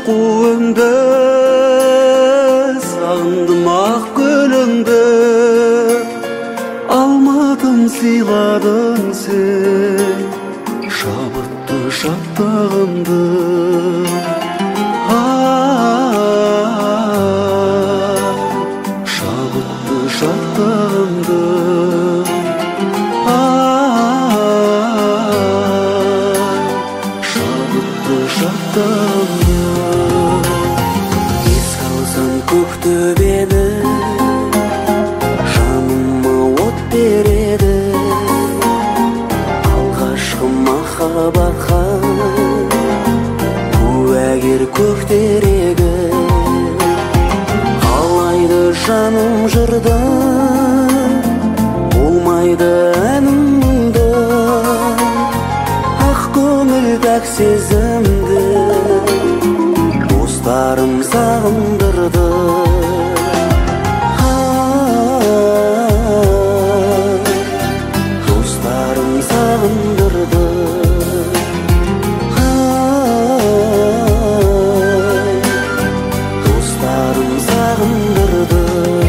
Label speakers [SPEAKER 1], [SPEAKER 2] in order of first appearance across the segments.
[SPEAKER 1] кууңду, сагындым ак көлөңдү. Алмадым сыйладың сен шабытты шаттығымды. Шабытты шаттығымды. Шабытты шаттығымды. Еске алсам көктөбені, жаныма от береді. Алғашқы махаббатқа куәгер көктерегі. Қалайды жаным жырды, болмайды әнімді. Ақ көңіл пәк сезімді достарым сағындырды. Достарым сағындырды. Достарым сағындырды.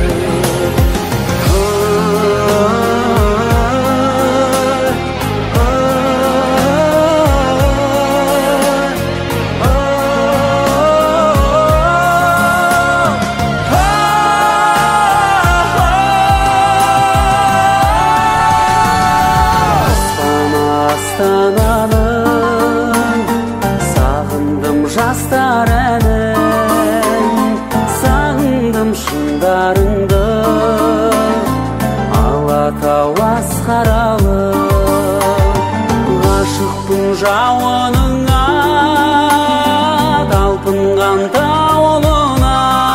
[SPEAKER 1] Сағындым жастар әнін, сағындым шыңдарыңды. Алатау асқаралы, ғашықпын жауыныңа, талпынған тауылына.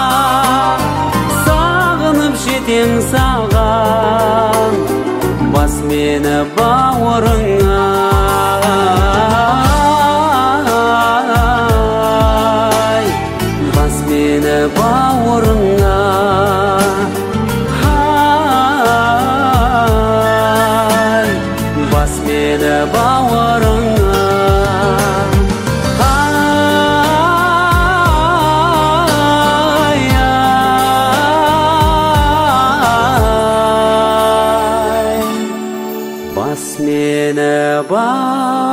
[SPEAKER 1] Сағынып жетем саған, бас мені бауырыңа. Бас мені бауырыңа. Бас мені бауырыңа. Бас мені бауырыңа.